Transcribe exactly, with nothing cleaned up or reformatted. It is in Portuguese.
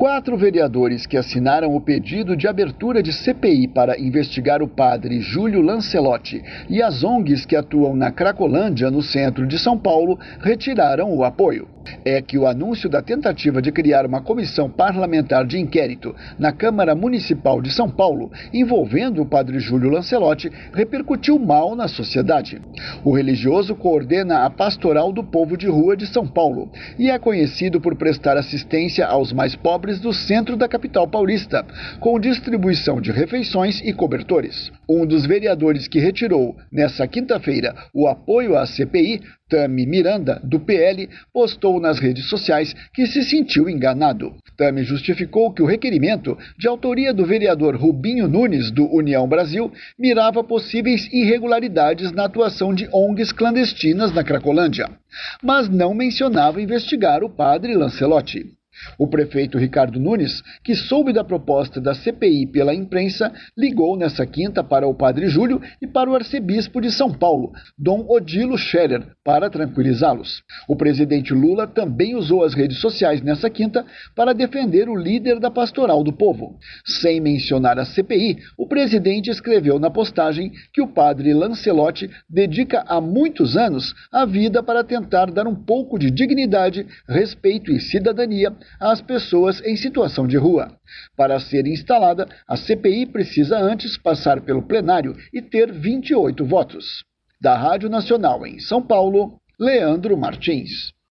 Quatro vereadores que assinaram o pedido de abertura de C P I para investigar o padre Júlio Lancelotti e as O N Gs que atuam na Cracolândia, no centro de São Paulo, retiraram o apoio. É que o anúncio da tentativa de criar uma comissão parlamentar de inquérito na Câmara Municipal de São Paulo, envolvendo o padre Júlio Lancelotti, repercutiu mal na sociedade. O religioso coordena a Pastoral do Povo de Rua de São Paulo e é conhecido por prestar assistência aos mais pobres do centro da capital paulista, com distribuição de refeições e cobertores. Um dos vereadores que retirou, nesta quinta-feira, o apoio à C P I, Tami Miranda, do P L, postou nas redes sociais que se sentiu enganado. Tami justificou que o requerimento, de autoria do vereador Rubinho Nunes, do União Brasil, mirava possíveis irregularidades na atuação de O N Gs clandestinas na Cracolândia, mas não mencionava investigar o padre Lancelotti. O prefeito Ricardo Nunes, que soube da proposta da C P I pela imprensa, ligou nesta quinta para o padre Júlio e para o arcebispo de São Paulo, Dom Odilo Scherer, para tranquilizá-los. O presidente Lula também usou as redes sociais nesta quinta para defender o líder da Pastoral do Povo. Sem mencionar a C P I, o presidente escreveu na postagem que o padre Lancelotti dedica há muitos anos a vida para tentar dar um pouco de dignidade, respeito e cidadania às pessoas em situação de rua. Para ser instalada, a C P I precisa antes passar pelo plenário e ter vinte e oito votos. Da Rádio Nacional em São Paulo, Leandro Martins.